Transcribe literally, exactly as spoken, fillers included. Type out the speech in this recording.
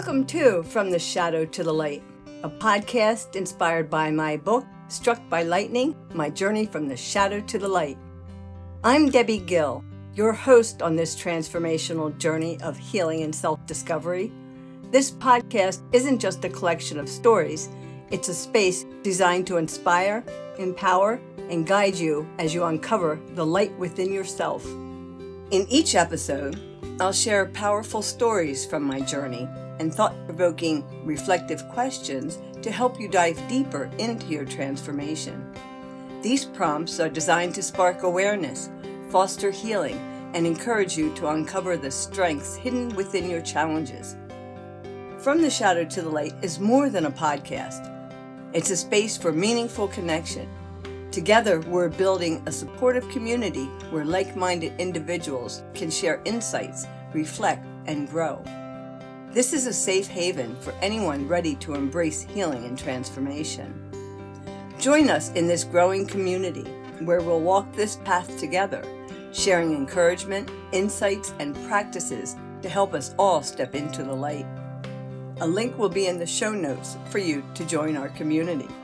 Welcome to From the Shadow to the Light, a podcast inspired by my book, Struck by Lightning, My Journey from the Shadow to the Light. I'm Debbie Gill, your host on this transformational journey of healing and self-discovery. This podcast isn't just a collection of stories, it's a space designed to inspire, empower, and guide you as you uncover the light within yourself. In each episode, I'll share powerful stories from my journey and thought-provoking, reflective questions to help you dive deeper into your transformation. These prompts are designed to spark awareness, foster healing, and encourage you to uncover the strengths hidden within your challenges. From the Shadow to the Light is more than a podcast. It's a space for meaningful connection. Together, we're building a supportive community where like-minded individuals can share insights, reflect, and grow. This is a safe haven for anyone ready to embrace healing and transformation. Join us in this growing community where we'll walk this path together, sharing encouragement, insights, and practices to help us all step into the light. A link will be in the show notes for you to join our community.